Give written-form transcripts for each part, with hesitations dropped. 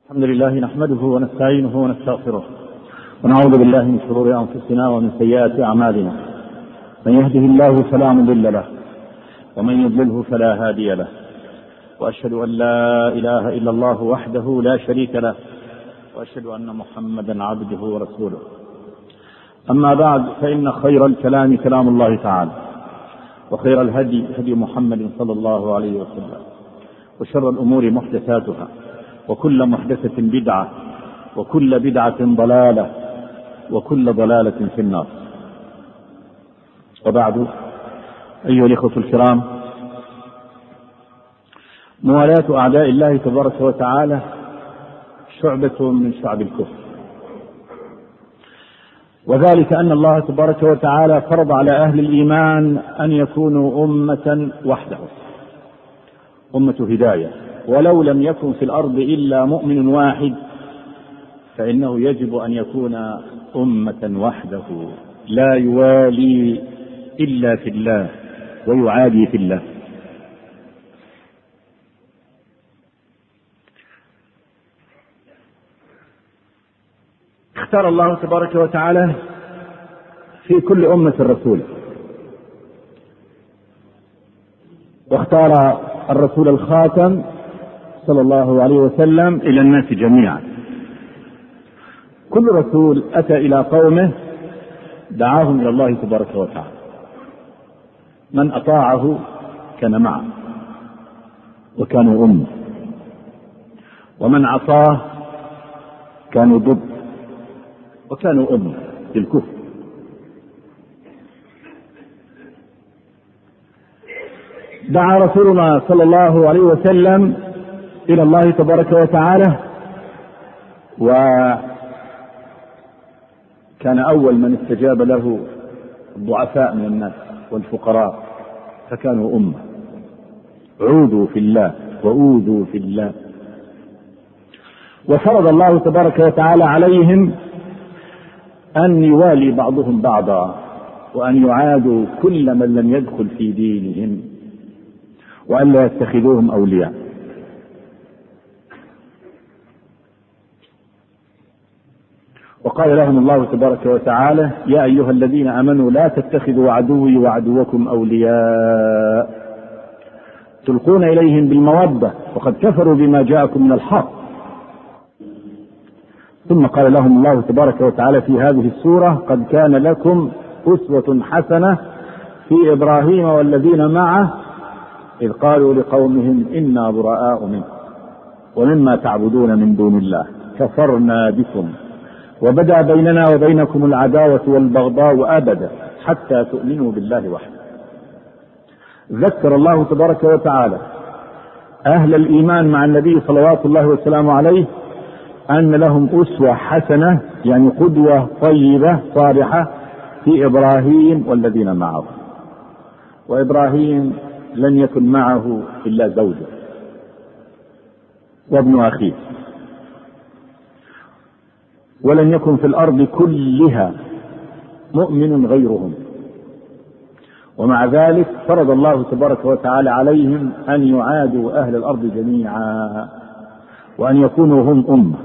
الحمد لله نحمده ونستعينه ونستغفره ونعوذ بالله من شرور أنفسنا ومن سيئات أعمالنا. من يهده الله فلا مضل له ومن يضلله فلا هادي له، وأشهد أن لا إله إلا الله وحده لا شريك له، وأشهد أن محمدا عبده ورسوله. أما بعد، فإن خير الكلام كلام الله تعالى، وخير الهدي هدي محمد صلى الله عليه وسلم، وشر الأمور محدثاتها، وكل محدثة بدعة، وكل بدعة ضلالة، وكل ضلالة في النار. وبعد، أيها الإخوة الكرام، موالاة أعداء الله تبارك وتعالى شعبة من شعب الكفر، وذلك أن الله تبارك وتعالى فرض على أهل الإيمان أن يكونوا أمة وحده، أمة هداية، ولو لم يكن في الأرض إلا مؤمن واحد فإنه يجب أن يكون أمة وحده، لا يوالي إلا في الله ويعادي في الله. اختار الله تبارك وتعالى في كل أمة الرسول، واختار الرسول الخاتم صلى الله عليه وسلم إلى الناس جميعا. كل رسول أتى إلى قومه دعاهم إلى الله تبارك وتعالى، من أطاعه كان معه وكانوا أمة، ومن عصاه كانوا ضد وكانوا أمة بالكفر. دعا رسولنا صلى الله عليه وسلم إلى الله تبارك وتعالى، وكان أول من استجاب له الضعفاء من الناس والفقراء، فكانوا أمة. عودوا في الله وأوذوا في الله. وفرض الله تبارك وتعالى عليهم أن يوالي بعضهم بعضا، وأن يعادوا كل من لم يدخل في دينهم، وأن لا يتخذوهم أولياء. وقال لهم الله تبارك وتعالى: يا أيها الذين آمنوا لا تتخذوا عدوي وعدوكم أولياء تلقون إليهم بالمودة وقد كفروا بما جاءكم من الحق. ثم قال لهم الله تبارك وتعالى في هذه السورة: قد كان لكم أسوة حسنة في إبراهيم والذين معه إذ قالوا لقومهم إنا براء منكم ومما تعبدون من دون الله كفرنا بكم وبدأ بيننا وبينكم العداوة والبغضاء أبدا حتى تؤمنوا بالله وحده. ذكر الله تبارك وتعالى أهل الإيمان مع النبي صلوات الله وسلامه عليه أن لهم أسوة حسنة، يعني قدوة طيبة صالحة في إبراهيم والذين معه. وإبراهيم لن يكن معه إلا زوجه وابن أخيه، ولن يكن في الأرض كلها مؤمن غيرهم، ومع ذلك فرض الله تبارك وتعالى عليهم أن يعادوا أهل الأرض جميعا، وأن يكونوا هم أمة.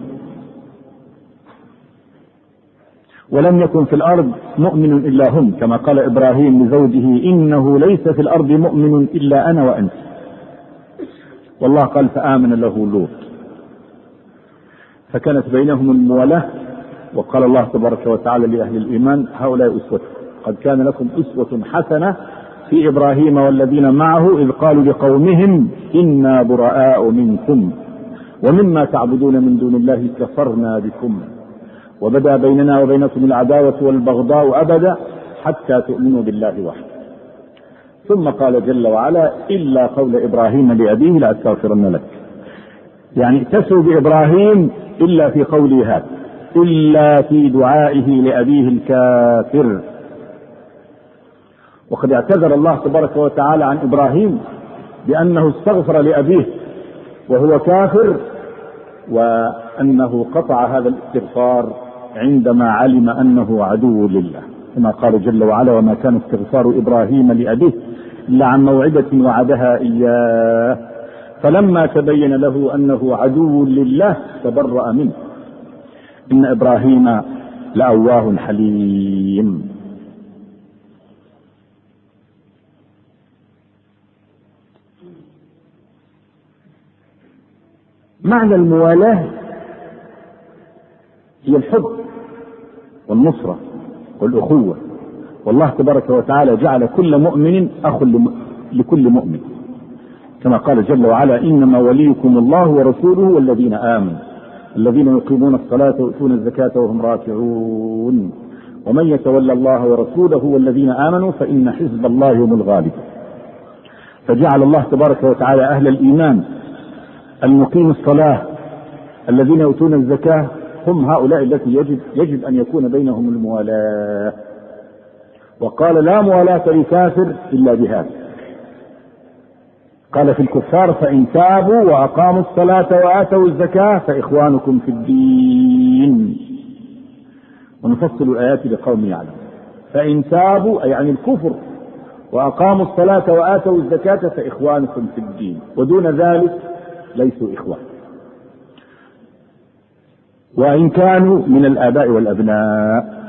ولم يكن في الأرض مؤمن إلا هم، كما قال إبراهيم لزوجه: إنه ليس في الأرض مؤمن إلا أنا وأنت. والله قال: فآمن له لوط. فكانت بينهم الموالاة. وقال الله تبارك وتعالى لأهل الإيمان: هؤلاء أسوة، قد كان لكم أسوة حسنة في إبراهيم والذين معه إذ قالوا لقومهم إنا براء منكم ومما تعبدون من دون الله كفرنا بكم وبدأ بيننا وبينكم العداوة والبغضاء أبدا حتى تؤمنوا بالله وحده. ثم قال جل وعلا: إلا قول إبراهيم لأبيه لأستغفرن لك. يعني ائتسوا بإبراهيم إلا في قوله هذا، إلا في دعائه لأبيه الكافر. وقد اعتذر الله تبارك وتعالى عن إبراهيم بأنه استغفر لأبيه وهو كافر، وأنه قطع هذا الاستغفار عندما علم أنه عدو لله، كما قال جل وعلا: وما كان استغفار إبراهيم لأبيه إلا عن موعدة وعدها إياه فلما تبين له أنه عدو لله تبرأ منه. إن إبراهيم لأواه حليم. معنى الموالاة هي الحب والنصرة والأخوة، والله تبارك وتعالى جعل كل مؤمن أخ لكل مؤمن، كما قال جل وعلا: إنما وليكم الله ورسوله والذين آمنوا الذين يقيمون الصلاة ويؤتون الزكاة وهم راكعون ومن يتولى الله ورسوله والذين آمنوا فإن حزب الله هم الغالبون. فجعل الله تبارك وتعالى أهل الإيمان المقيم الصلاة الذين يؤتون الزكاة هم هؤلاء التي يجب أن يكون بينهم الموالاة. وقال: لا موالاة لكافر إلا بهذا. قال في الكفار: فإن تابوا وأقاموا الصلاة وآتوا الزكاة فإخوانكم في الدين. ونفصل الآيات لقوم يعلم. فإن تابوا أي عن الكفر وأقاموا الصلاة وآتوا الزكاة فإخوانكم في الدين، ودون ذلك ليسوا إخوان، وإن كانوا من الآباء والأبناء.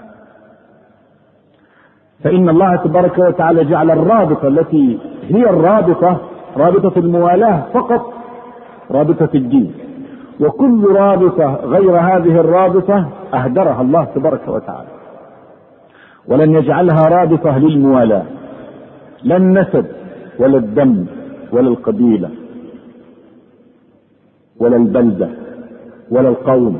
فإن الله تبارك وتعالى جعل الرابطة التي هي الرابطة رابطة الموالاة فقط رابطة الدين، وكل رابطة غير هذه الرابطة أهدرها الله تبارك وتعالى، ولن يجعلها رابطة للموالاة، لا النسب ولا الدم ولا القبيلة ولا البلدة ولا القوم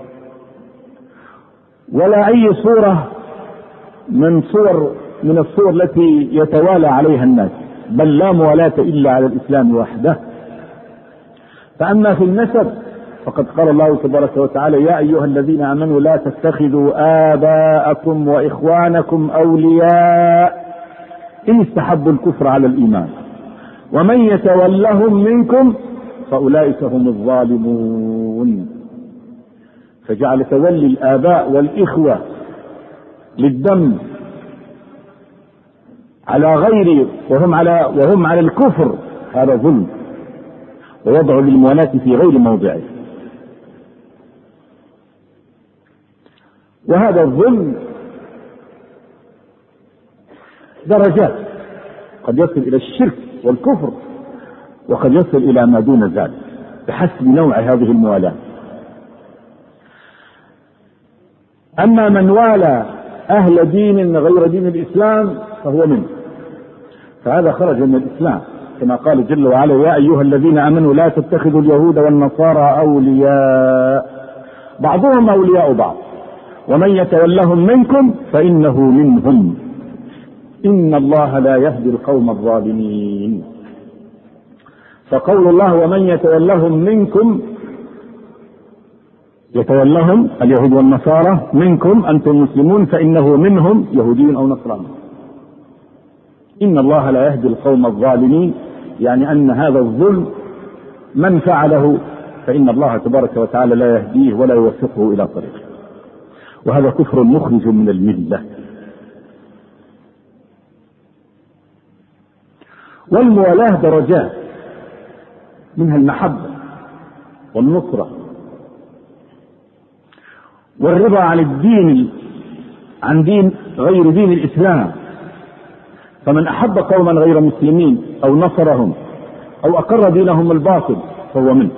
ولا أي صورة من الصور التي يتوالى عليها الناس، بل لا موالاة إلا على الإسلام وحده. فأما في النسب فقد قال الله تبارك وتعالى: يا أيها الذين آمنوا لا تتخذوا آباءكم وإخوانكم أولياء إن استحبوا الكفر على الإيمان ومن يتولهم منكم فأولئك هم الظالمون. فجعل تولي الآباء والإخوة للدم على غير وهم على الكفر هذا ظلم، ووضع للموالاة في غير موضعه. وهذا الظلم درجات، قد يصل إلى الشرك والكفر، وقد يصل إلى ما دون ذلك بحسب نوع هذه الموالاة. أما من والى أهل دين غير دين الإسلام فهو منه، فهذا خرج من الإسلام، كما قال جل وعلا: يا أيها الذين آمنوا لا تتخذوا اليهود والنصارى أولياء بعضهم أولياء بعض ومن يتولهم منكم فإنه منهم إن الله لا يهدي القوم الظالمين. فقول الله: ومن يتولهم منكم، يتولهم اليهود والنصارى منكم أنتم مسلمون فإنه منهم يهودي أو نصراني. إن الله لا يهدي القوم الظالمين، يعني أن هذا الظلم من فعله فإن الله تبارك وتعالى لا يهديه ولا يوفقه إلى طريقه، وهذا كفر مخرج من الملة. والموالاة درجات، منها المحبة والنصرة والرضا عن دين غير دين الإسلام. فمن أحب قوما غير مسلمين أو نصرهم أو أقر دينهم الباطل فهو منه.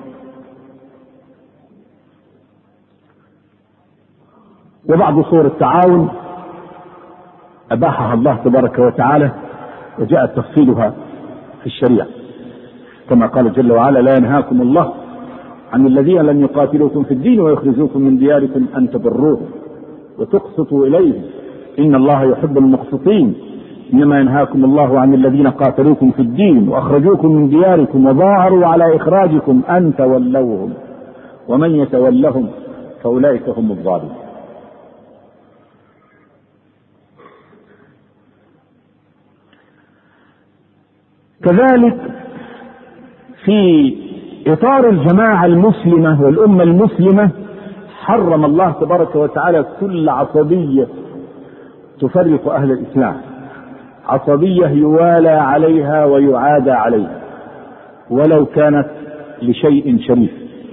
وبعض صور التعاون أباحها الله تبارك وتعالى وجاء تفصيلها في الشريعة، كما قال جل وعلا: لا ينهاكم الله عن الذين لم يقاتلوكم في الدين ويخرجوكم من دياركم أن تبروهم وتقسطوا إليهم إن الله يحب المقسطين إنما ينهاكم الله عن الذين قاتلوكم في الدين وأخرجوكم من دياركم وظاهروا على إخراجكم أن تولوهم ومن يتولهم فأولئك هم الظالمون. كذلك في إطار الجماعة المسلمة والأمة المسلمة حرم الله تبارك وتعالى كل عصبية تفرق أهل الإسلام، عصبية يوالى عليها ويعادى عليها، ولو كانت لشيء شريف.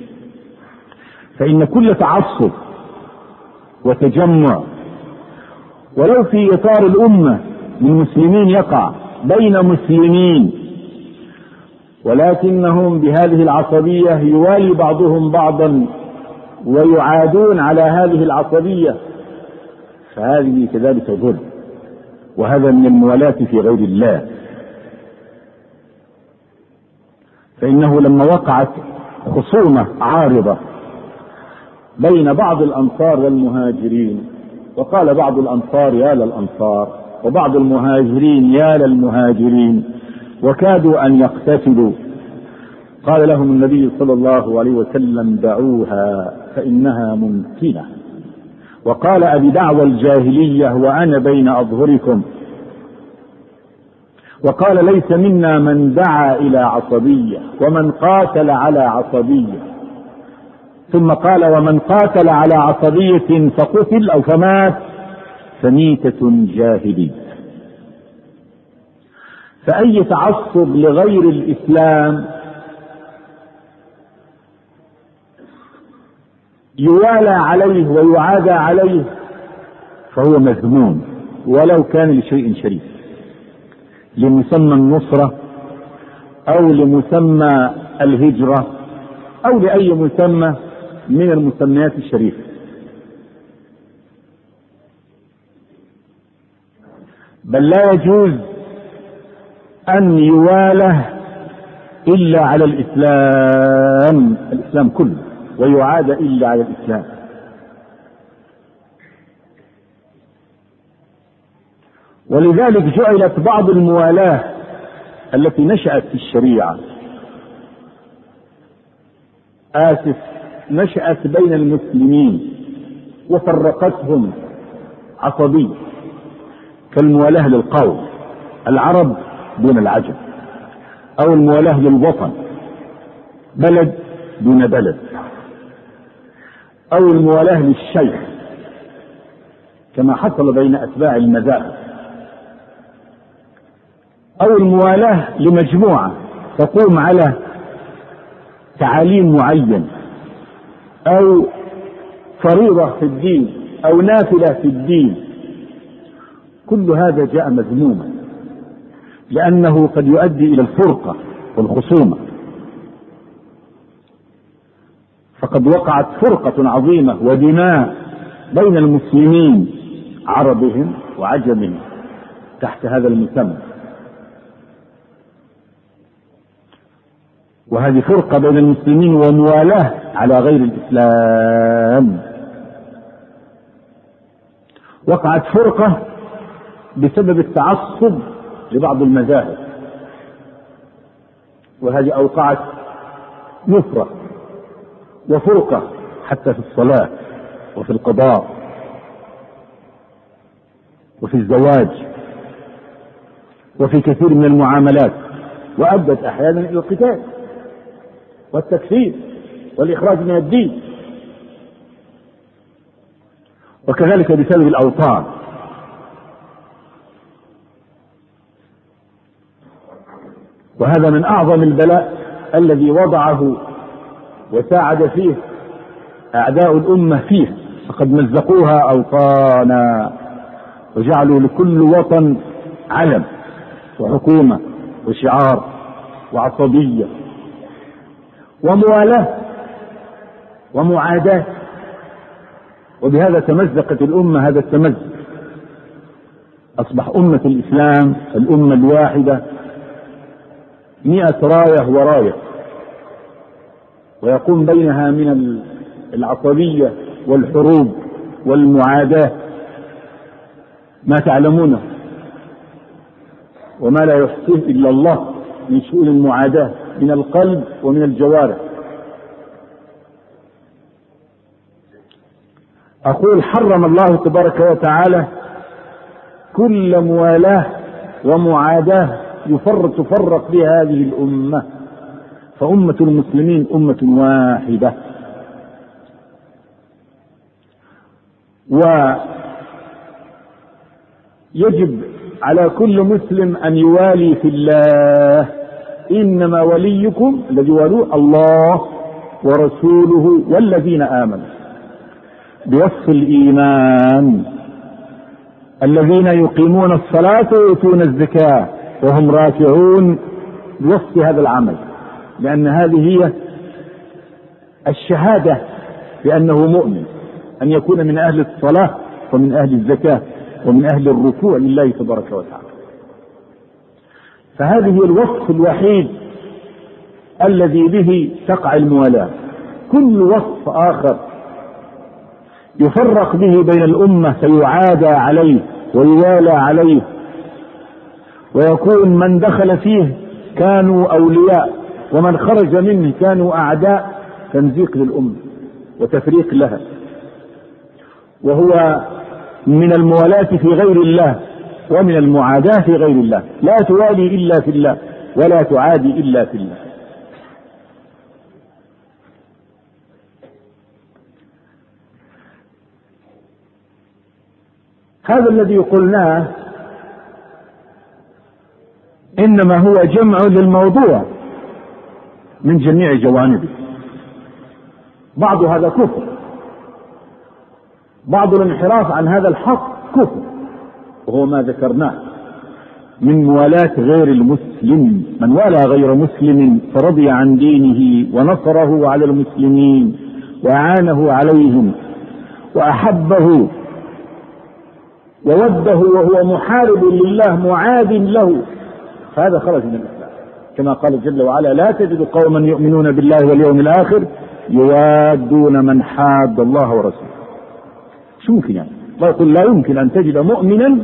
فإن كل تعصب وتجمع ولو في إطار الأمة من مسلمين يقع بين مسلمين، ولكنهم بهذه العصبية يوالي بعضهم بعضا ويعادون على هذه العصبية، فهذه كذلك ظلم، وهذا من الموالاة في غير الله. فإنه لما وقعت خصومة عارضة بين بعض الأنصار والمهاجرين، وقال بعض الأنصار يا للأنصار وبعض المهاجرين يا للمهاجرين وكادوا أن يقتتلوا، قال لهم النبي صلى الله عليه وسلم دعوها فإنها ممكنة. وقال أبي دعوى الجاهلية وأنا بين أظهركم. وقال ليس منا من دعا إلى عصبية ومن قاتل على عصبية. ثم قال ومن قاتل على عصبية فقتل أو فمات فميتة جاهلية. فأي تعصب لغير الإسلام يوالى عليه ويعادى عليه فهو مذموم ولو كان لشيء شريف، لمسمى النصرة أو لمسمى الهجرة أو لأي مسمى من المسميات الشريفة. بل لا يجوز أن يواله إلا على الإسلام كله، ويعاد إلا على الإسلام. ولذلك جعلت بعض الموالاة التي نشأت في الشريعة نشأت بين المسلمين وفرقتهم عصبية، كالموالاة للقوم، العرب دون العجم، أو الموالاة للوطن، بلد دون بلد، أو الموالاة للشيخ كما حصل بين أتباع المذاهب، أو الموالاة لمجموعة تقوم على تعاليم معين أو فريضة في الدين أو نافلة في الدين. كل هذا جاء مذموما لأنه قد يؤدي إلى الفرقة والخصومة. فقد وقعت فرقة عظيمة ودماء بين المسلمين عربهم وعجمهم تحت هذا المسمى، وهذه فرقة بين المسلمين وموالاة على غير الإسلام. وقعت فرقة بسبب التعصب لبعض المذاهب، وهذه أوقعت نفرة وفرقة حتى في الصلاة وفي القضاء وفي الزواج وفي كثير من المعاملات، وأدت أحيانا إلى القتال والتكفير والإخراج من الدين. وكذلك بسبب الأوطان. وهذا من أعظم البلاء الذي وضعه وساعد فيه أعداء الأمة فيه، فقد مزقوها أوطانا وجعلوا لكل وطن علم وحكومة وشعار وعصبية وموالاة ومعاداة، وبهذا تمزقت الأمة. هذا التمزق أصبح أمة الإسلام الأمة الواحدة 100 راية وراية، ويقوم بينها من العصبية والحروب والمعاداة ما تعلمونه وما لا يحصيه إلا الله من شؤون المعاداة من القلب ومن الجوارح. أقول حرم الله تبارك وتعالى كل موالاه ومعاداة تفرق بها هذه الأمة، فأمة المسلمين أمة واحدة. ويجب على كل مسلم أن يوالي في الله إنما وليكم الذي والوه الله ورسوله والذين آمنوا، بوصف الإيمان الذين يقيمون الصلاة ويؤتون الزكاة وهم راكعون، بوصف هذا العمل، لأن هذه هي الشهادة بأنه مؤمن، أن يكون من أهل الصلاة ومن أهل الزكاة ومن أهل الركوع لله تبارك وتعالى. فهذه الوصف الوحيد الذي به تقع الموالاة. كل وصف آخر يفرق به بين الأمة فيعادى عليه ويوالى عليه، ويكون من دخل فيه كانوا أولياء ومن خرج منه كانوا أعداء، تمزيق للأمة وتفريق لها، وهو من الموالاة في غير الله ومن المعاداة في غير الله. لا توالي إلا في الله ولا تعادي إلا في الله. هذا الذي قلناه إنما هو جمع للموضوع من جميع جوانبه. بعض هذا كفر، بعض الانحراف عن هذا الحق كفر، وهو ما ذكرناه من موالاة غير المسلم. من والى غير مسلم فرضي عن دينه ونصره على المسلمين وأعانه عليهم وأحبه ووده وهو محارب لله معاد له، فهذا خرج من الإسلام، كما قال جل وعلا: لا تجد قوما يؤمنون بالله واليوم الآخر يوادون من حاد الله ورسوله. شو ممكن يعني؟ الله يقول لا يمكن أن تجد مؤمنا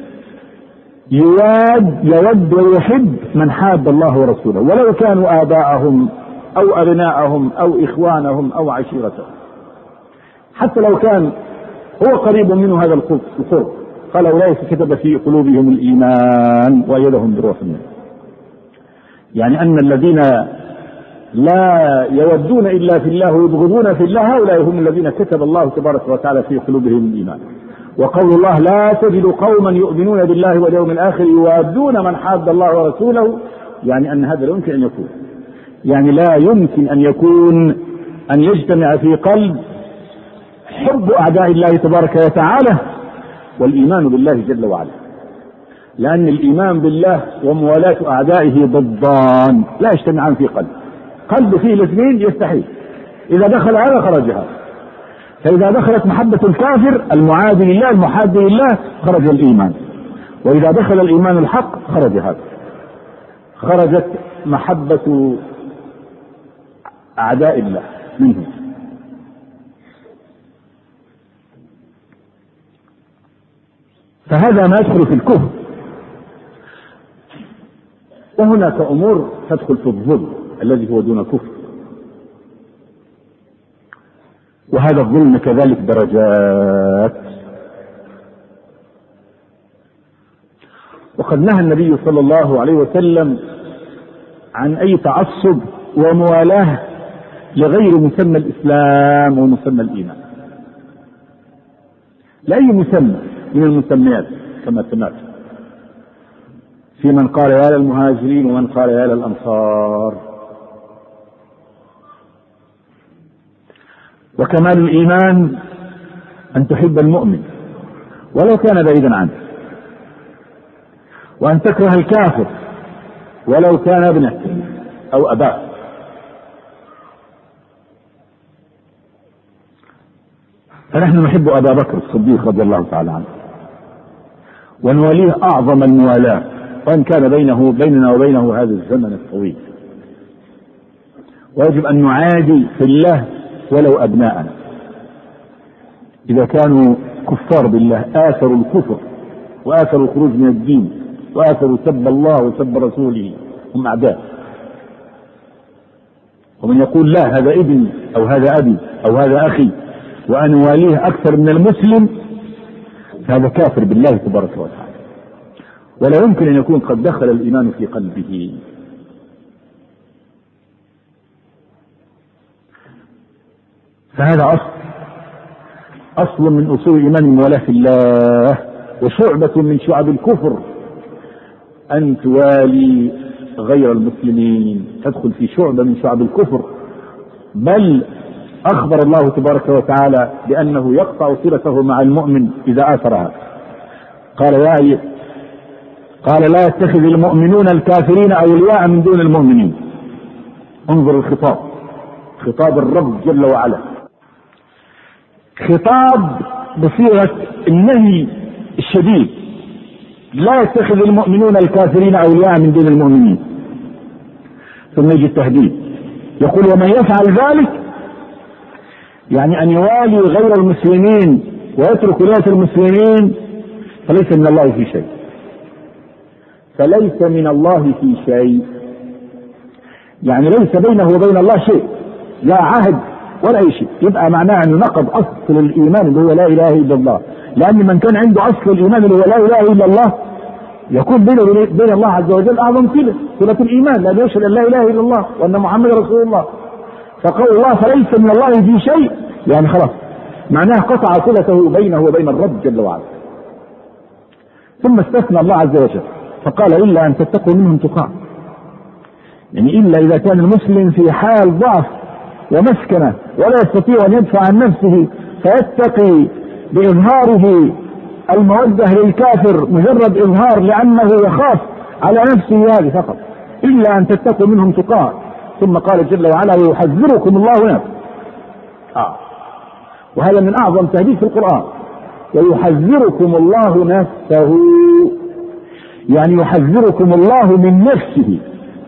يود ويحب من حاد الله ورسوله، ولو كانوا آباءهم أو أبناءهم أو إخوانهم أو عشيرتهم، حتى لو كان هو قريب منه هذا القرب. قال: أولئك كتب في قلوبهم الإيمان وأيدهم بروح منه. يعني أن الذين لا يودون إلا في الله ويبغضون في الله، هؤلاء هم الذين كتب الله تبارك وتعالى في قلوبهم الإيمان. وقول الله: لا تجد قوما يؤمنون بالله واليوم الآخر يوادون من حاد الله ورسوله، يعني أن هذا لا يمكن أن يكون، يعني لا يمكن أن يكون أن يجتمع في قلب حب أعداء الله تبارك وتعالى والإيمان بالله جل وعلا، لأن الإيمان بالله وموالاة أعدائه ضدان لا يجتمعان في قلب فيه الاثنين يستحيل. إذا دخل هذا خرج هذا، فإذا دخلت محبة الكافر المعادي لله المحاد لله خرج الإيمان، وإذا دخل الإيمان الحق خرج هذا، خرجت محبة أعداء الله منه. فهذا ما يدخل في الكفر. وهناك أمور تدخل في الظلم الذي هو دون كفر، وهذا الظلم كذلك درجات. وقد نهى النبي صلى الله عليه وسلم عن أي تعصب وموالاة لغير مسمى الإسلام ومسمى الإيمان، لأي مسمى من المسميات، كما سمعت في من قال يا للمهاجرين ومن قال يا للأنصار. وكمال الإيمان أن تحب المؤمن ولو كان بعيدا عنك، وأن تكره الكافر ولو كان ابنك أو أباك. فنحن نحب أبا بكر الصديق رضي الله تعالى عنه، ونواليه أعظم الموالاة، وإن كان بيننا وبينه هذا الزمن الطويل. ويجب أن نعادي في الله ولو أبناءنا إذا كانوا كفار بالله، آثروا الكفر وآثروا الخروج من الدين وآثروا سب الله وسب رسوله، هم أعداء. ومن يقول لا هذا ابني أو هذا أبي أو هذا أخي وأنا واليه أكثر من المسلم، هذا كافر بالله تبارك وتعالى، ولا يمكن أن يكون قد دخل الإيمان في قلبه. فهذا أصل من أصول الإيمان الموالاة في الله، وشعبة من شعب الكفر أن توالي غير المسلمين، تدخل في شعبة من شعب الكفر. بل أخبر الله تبارك وتعالى بأنه يقطع صلته مع المؤمن إذا آثرها. قال لا يتخذ المؤمنون الكافرين أولياء من دون المؤمنين. انظر الخطاب، خطاب الرب جل وعلا، خطاب بصيغة النهي الشديد، لا يتخذ المؤمنون الكافرين أولياء من دون المؤمنين. ثم يجي التهديد، يقول ومن يفعل ذلك، يعني أن يوالي غير المسلمين ويترك ولاية المسلمين، فليس من الله في شيء. فليس من الله في شيء يعني ليس بينه وبين الله شيء، لا عهد ولا أي شيء. يبقى معناه أنه نقض أصل الإيمان اللي هو لا إله إلا الله، لأن من كان عنده أصل الإيمان اللي هو لا إله إلا الله يكون بينه وبين الله عز وجل أعظم صلة الإيمان، لأن يشهد أن لا إله إلا الله وأن محمد رسول الله. فقول الله فليس من الله في شيء يعني خلاص معناه قطع صلته بينه وبين الرب جل وعلا. ثم استثنى الله عز وجل فقال إلا أن تتقوا منهم تقاة، يعني إلا إذا كان المسلم في حال ضعف ومسكنة ولا يستطيع أن يدفع عن نفسه فيتقي بإظهاره المودة للكافر مجرد إظهار لأنه يخاف على نفسه هذه فقط. إلا أن تتقوا منهم تقاة. ثم قال جل وعلا ويحذركم الله نفسه. وهذا من أعظم تهديد في القرآن، ويحذركم الله نفسه، يعني يحذركم الله من نفسه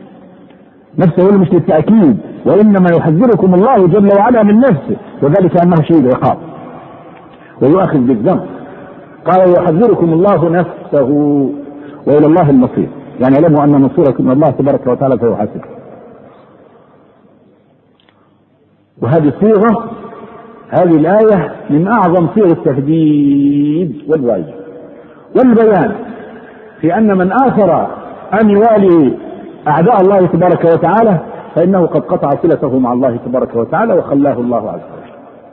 مش للتأكيد، وإنما يحذركم الله جل وعلا من نفسه، وذلك أنه شيء عقاب ويؤخذ بالذنب. قال يحذركم الله نفسه وإلى الله المصير، يعني اعلموا أن مصيركم من الله تبارك وتعالى فيحاسب. وهذه الصيغة، هذه الآية من أعظم صيغ التهديد والوعيد والبيان في أن من آثر أن يوالي أعداء الله تبارك وتعالى فإنه قد قطع صلته مع الله تبارك وتعالى وخلاه الله عز وجل.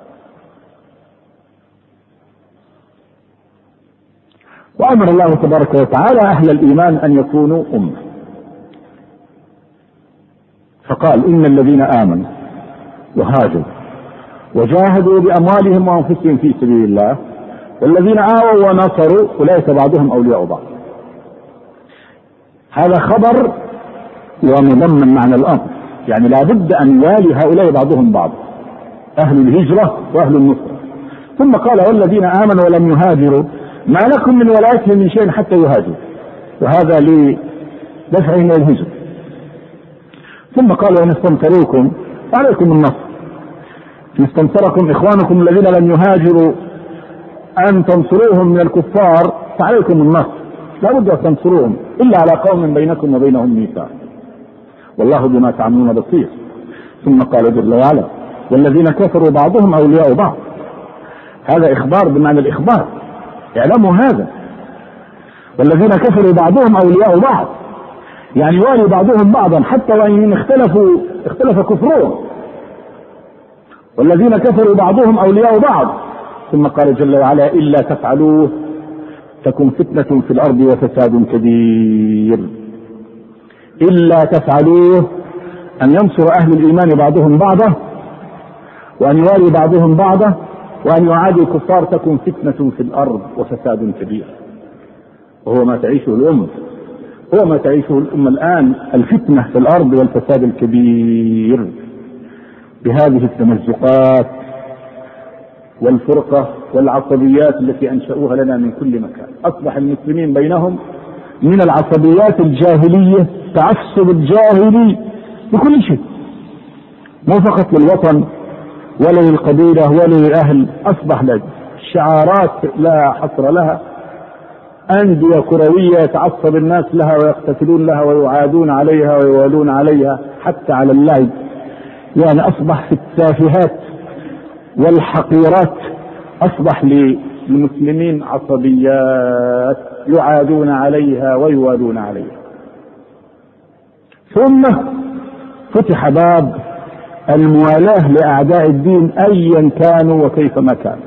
وأمر الله تبارك وتعالى أهل الإيمان أن يكونوا أمة، فقال إن الذين آمنوا وهاجروا وجاهدوا بأموالهم وأنفسهم في سبيل الله والذين آووا ونصروا أولئك بعضهم أولياء بعض. هذا خبر ومضمن معنى الأمر، يعني لا بد أن يوالي هؤلاء بعضهم بعض، أهل الهجرة وأهل النصرة. ثم قال والذين آمنوا ولم يهاجروا ما لكم من ولايتهم من شيء حتى يهاجروا، وهذا لدفعهم إلى الهجرة. ثم قال وإن استنصروكم فعليكم النصر، إن استنصركم إخوانكم الذين لم يهاجروا أن تنصروهم من الكفار فعليكم النصر، لا بد أن تنصروهم إلا على قوم بينكم وبينهم ميثاق والله بما تعملون بصير. ثم قال جل وعلا والذين كفروا بعضهم أولياء بعض، هذا إخبار بمعنى الإخبار، اعلموا هذا. والذين كفروا بعضهم أولياء بعض يعني والي بعضهم بعضا حتى وإن اختلف كفرهم. والذين كفروا بعضهم أولياء بعض. ثم قال جل وعلا إلا تفعلوه تكن فتنة في الأرض وفساد كبير. إلا تفعلوه أن ينصر أهل الإيمان بعضهم بعضا وأن يوالي بعضهم بعضا وأن يعادي الكفار تكن فتنة في الأرض وفساد كبير. وهو ما تعيشه الأمة، هو ما تعيشه الأمة الآن، الفتنة في الأرض والفساد الكبير بهذه التمزقات والفرقة والعصبيات التي أنشأوها لنا من كل مكان. أصبح المسلمين بينهم من العصبيات الجاهلية، تعصب الجاهلي بكل شيء، مو فقط للوطن ولا للقبيلة ولا للأهل، أصبح شعارات لا حصر لها، أندية كروية يتعصب الناس لها ويقتتلون لها ويعادون عليها ويوالون عليها حتى على اللعب. يعني أصبح في التافهات والحقيرات أصبح للمسلمين عصبيات يعادون عليها ويوالون عليها. ثم فتح باب الموالاة لأعداء الدين أيا كانوا وكيفما كانوا،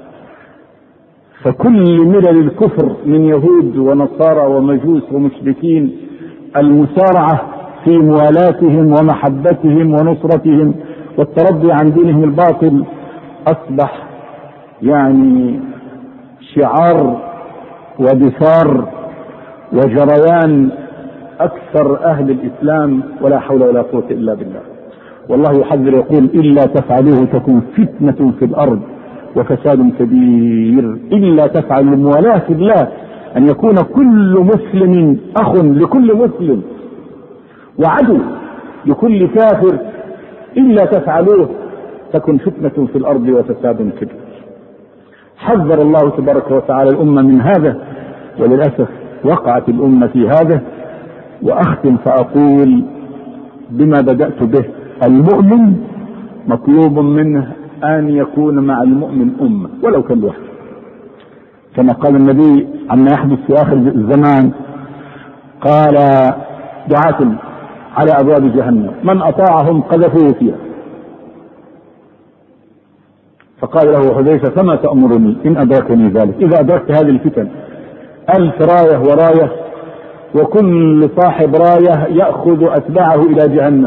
فكل ملل الكفر من يهود ونصارى ومجوس ومشركين المسارعة في موالاتهم ومحبتهم ونصرتهم والترضي عن دينهم الباطل أصبح يعني شعار ودثار وجريان أكثر أهل الإسلام، ولا حول ولا قوة إلا بالله. والله يحذر يقول: إلا تفعلوه تكون فتنة في الأرض وفساد كبير. إلا تفعلوا الموالاة في الله، أن يكون كل مسلم أخ لكل مسلم وعدو لكل كافر. إلا تفعلوه تكن فتنة في الأرض وفساد كبير. حذر الله تبارك وتعالى الأمة من هذا، وللأسف وقعت الأمة في هذا. وأختم فأقول بما بدأت به: المؤمن مطلوب منه أن يكون مع المؤمن أمة ولو كان لوحده، كما قال النبي عما يحدث في آخر الزمان. قال: دعاة على أبواب جهنم من أطاعهم قذفوه فيها. فقال له حذيفة: فما تأمرني إن أدركني ذلك؟ إذا أدركت هذه الفتن 1000 راية وراية، وكل صاحب راية يأخذ أتباعه إلى جهنم.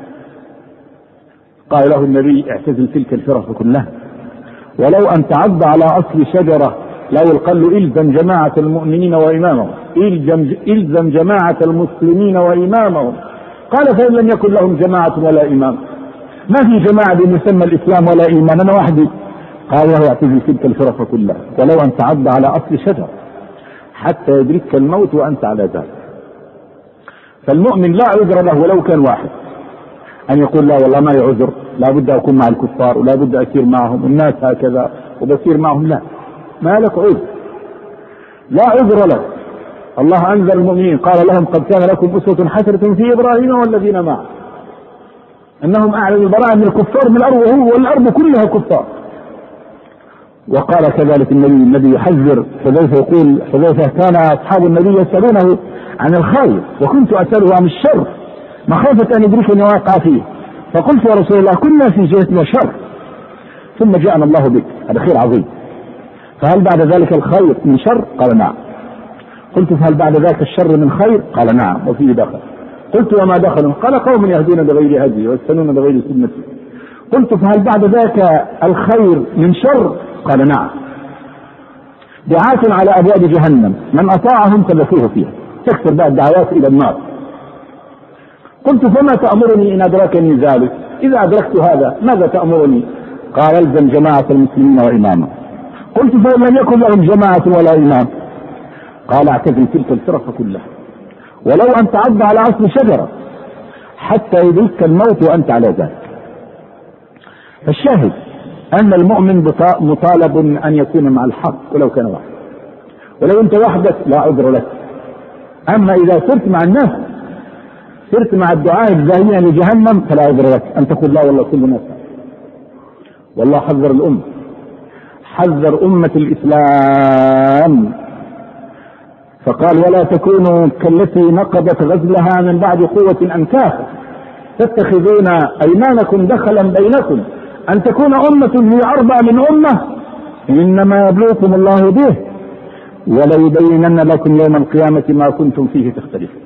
قال له النبي: اعتزل تلك الفرق كلها، ولو أن تعض على أصل شجرة لا يقال له إلزم جماعة المؤمنين وإمامهم، إلزم جماعة المسلمين وإمامهم. قال: فإن لم يكن لهم جماعة ولا إمام؟ ما في جماعة بمسمى الإسلام ولا إيمان، أنا وحدي. قال له: اعتزل تلك الفرق كلها، ولو أن تعض على أصل شجرة حتى يدركك الموت وأنت على ذلك. فالمؤمن لا عذر له ولو كان واحد أن يقول: لا والله ما لي عذر، لا بد أكون مع الكفار ولا بد أسير معهم، الناس هكذا وبسير معهم. لا، ما لك عذر، لا عذر لك. الله أنزل المؤمنين قال لهم: قد كان لكم أسوة حسنة في إبراهيم والذين معه، أنهم أعلنوا البراءة من الكفار من الأرض، وهو والأرض كلها كفار. وقال كذلك النبي يحذر حذيفة، يقول حذيفة: كان أصحاب النبي يسألونه عن الخير وكنت أسأله عن الشر مخافة أن يدركني واقع فيه، فقلت: يا رسول الله كنا في جهة وشر ثم جاءنا الله بك، هذا خير عظيم، فهل بعد ذلك الخير من شر؟ قال: نعم. قلت: فهل بعد ذلك الشر من خير؟ قال: نعم، وفيه دخل. قلت: وما دخلوا؟ قال: قوم يهدون بغير هدي ويستنون بغير سنتي. قلت: فهل بعد ذاك الخير من شر؟ قال: نعم. دعاة على أبواب جهنم من أطاعهم قذفوه فيها، تكثر بقى الدعوات إلى النار. قلت: فما تأمرني إن أدركني ذلك؟ إذا أدركت هذا ماذا تأمرني؟ قال: الزم جماعة المسلمين وإمامهم. قلت: فإن لم يكن لهم جماعة ولا إمام؟ قال: اعتزل تلك الفرق كلها، ولو أن تعض على أصل شجرة حتى يدركك الموت وأنت على ذلك. فالشاهد أن المؤمن مطالب أن يكون مع الحق ولو كان واحد، ولو أنت وحدك لا عذر لك. أما إذا صرت مع الناس، صرت مع الدعاء الزاهين لجهنم، فلا عذر لك أن تقول: لا والله كل الناس. والله حذر الأمة، حذر أمة الإسلام، فقال: ولا تكونوا كالتي نقضت غزلها من بعد قوة أنكاثا تتخذون أيمانكم دخلا بينكم أن تكون أمة هي أربع من أمة، إنما يبلوكم الله به وليبينن لكم يوم القيامة ما كنتم فيه تختلفون.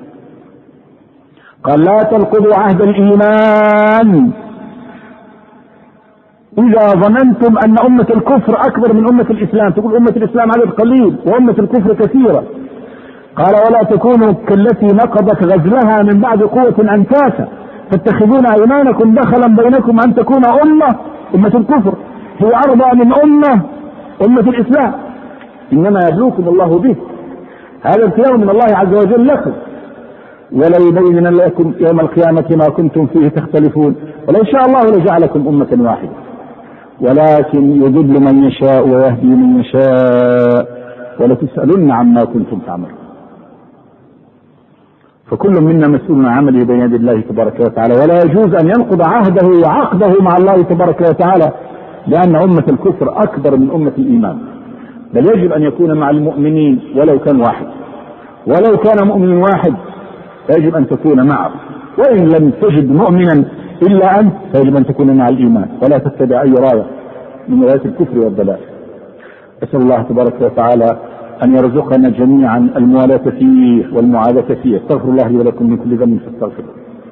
قال: لا تنقضوا عهد الإيمان إذا ظننتم أن أمة الكفر أكبر من أمة الإسلام، تقول أمة الإسلام عدد قليل وأمة الكفر كثيرة. قال: ولا تكونوا كالتي نقضت غزلها من بعد قوة أنكاثا تتخذون أيمانكم دخلا بينكم أن تكون أمة الكفر هي أربع من أمة الإسلام، إنما يبلوكم الله به، هذا ابتلاء من الله عز وجل لكم، وليبين لكم يوم القيامة ما كنتم فيه تختلفون، ولو شاء الله لجعلكم أمة واحدة، ولكن يضل من يشاء ويهدي من يشاء ولتسألن عما كنتم تعملون. فكل منا مسؤول عن عمله بين يدي الله تبارك وتعالى، ولا يجوز أن ينقض عهده وعقده مع الله تبارك وتعالى، لأن أمة الكفر أكبر من أمة الإيمان، بل يجب أن يكون مع المؤمنين ولو كان واحد، ولو كان مؤمن واحد فيجب أن تكون معه، وإن لم تجد مؤمنا إلا أنت فيجب أن تكون مع الإيمان، ولا تتبع أي راية من رايات الكفر والضلال. أسأل الله تبارك وتعالى أن يرزقنا جميعا الموالاة فيه والمعادة فيه. استغفر الله لي ولكم من كل ذنب فاستغفروه.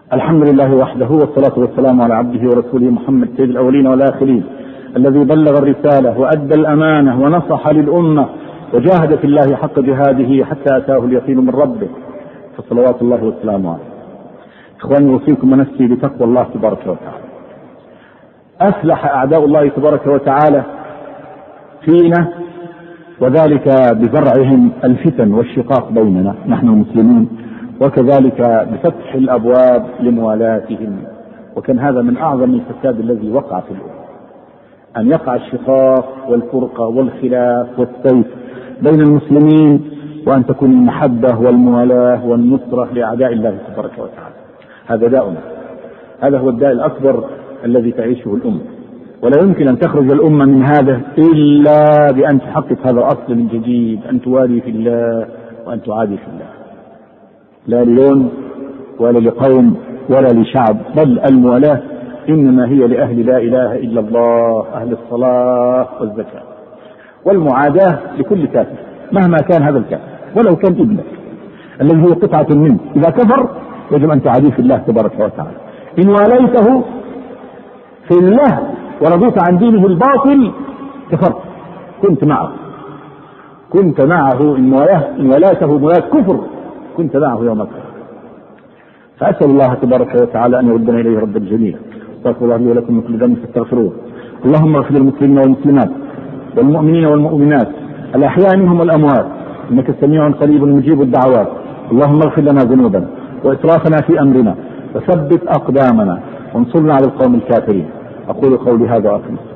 الحمد لله وحده، والصلاة والسلام على عبده ورسوله محمد سيد الأولين والآخرين، الذي بلغ الرسالة وأدى الأمانة ونصح للأمة وجاهد في الله حق جهاده حتى أتاه اليقين من ربه، فصلوات الله وسلامه عليه. إخواني، أوصيكم ونفسي بتقوى الله تبارك وتعالى. أفلح أعداء الله تبارك وتعالى فينا، وذلك بزرعهم الفتن والشقاق بيننا نحن المسلمين، وكذلك بفتح الأبواب لموالاتهم. وكان هذا من أعظم الفساد الذي وقع في الأمة، أن يقع الشقاق والفرقة والخلاف والسيف بين المسلمين، وأن تكون المحبة والموالاة والنصرة لأعداء الله تبارك وتعالى. هذا داؤنا، هذا هو الداء الأكبر الذي تعيشه الأمة، ولا يمكن أن تخرج الأمة من هذا إلا بأن تحقق هذا الأصل من جديد، أن توالي في الله وأن تعادي في الله، لا للون ولا لقوم ولا لشعب، بل الموالاة إنما هي لأهل لا إله إلا الله، أهل الصلاة والزكاة. والمعاداة لكل كافر مهما كان هذا الكافر، ولو كان ابنك الذي هو قطعة منه، إذا كفر يجب أن تعاديه في الله تبارك وتعالى. إن واليته في الله ورضيت عن دينه الباطل كفرت، كنت معه إن ولاته مولاة كفر كنت معه يوم القيامة. فأسأل الله تبارك وتعالى أن يردنا إليه رد الجميع. استغفر الله لي ولكم من كل ذنب فاستغفروه. اللهم اغفر للمسلمين والمسلمات والمؤمنين والمؤمنات الأحياء منهم والأموات، إنك سميع قريب مجيب الدعوات. اللهم اغفر لنا ذنوبنا وإسرافنا في أمرنا، وثبت أقدامنا، وانصرنا على القوم الكافرين. أقول قولي هذا وأقم.